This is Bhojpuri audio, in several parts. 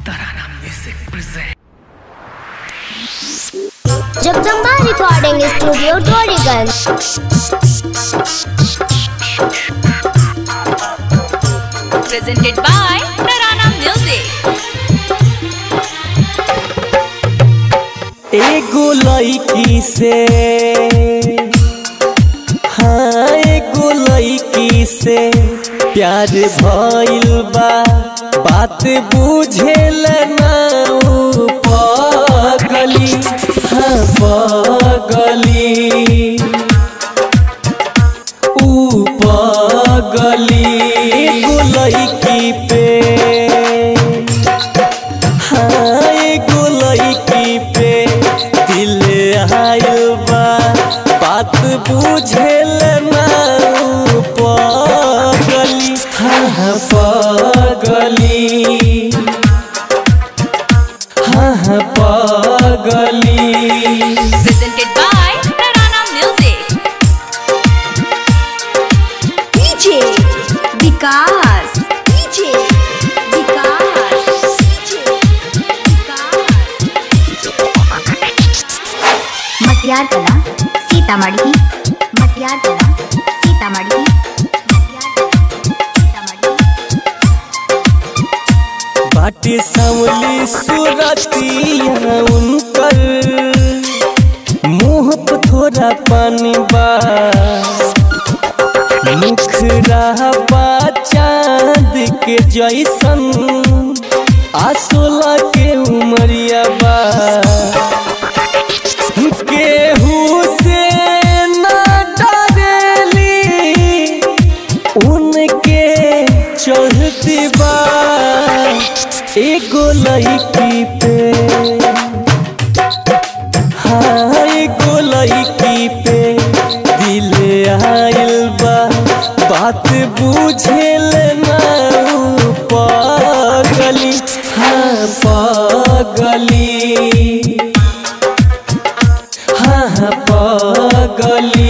तराना music present Jagdamba recording studio Dorigunj. Presented by Tarana Music। एगो लड़की से एगो लड़की से प्यार भइल बा, बात बुझेल ना उ पगली। पगली उ पगली एगो लड़की पे एगो लड़की पे दिल आइल बा, बात बुझेल ना उ पगली। पगली पगली। Presented by Tarana Music। DJ Vikas, DJ Vikas, Matiyar Kala Sitamarhi, मटियार कला सीतामढ़ी। बाटे सांवली सूरतिया उनकर, मुँह पे थोड़ा पानी बा, मुखरा बा चाँद के जैसन, आसोला के उमरिया बा। केहू से ना डरेली, उनके चढ़ती बा। एगो लड़की पे एगो लड़की पे दिल आइल बा, बात बुझेल ना उ पगली। पगली पगली।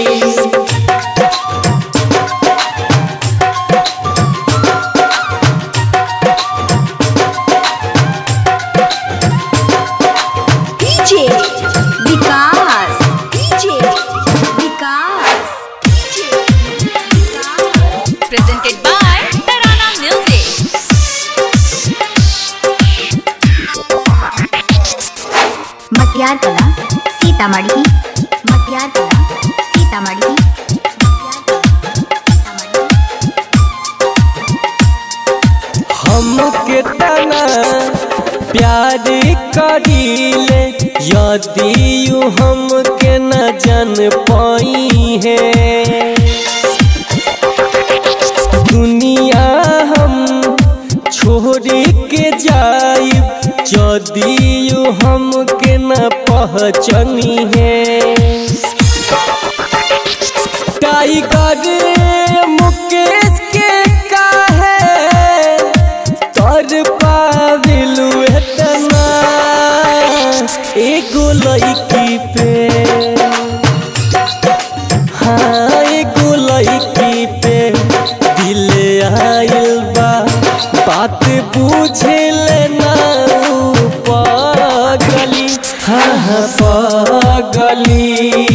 DJ Vikas, DJ Vikas, Presented by Tarana Music। मटियार कला सीतामढ़ी, मटियार कला सीतामढ़ी। हमके तना प्यार करीले, यदि यू हमके न जान पाई है, दुनिया हम छोड़ के जाइब, यदि यू हमके न पहचानी है। टाइगर मुकेश के काहे तर पाविलु एतना, एगो लड़की पे एगो लड़की पे दिल आइल बा, बात बुझेल ना उ पगली। पगली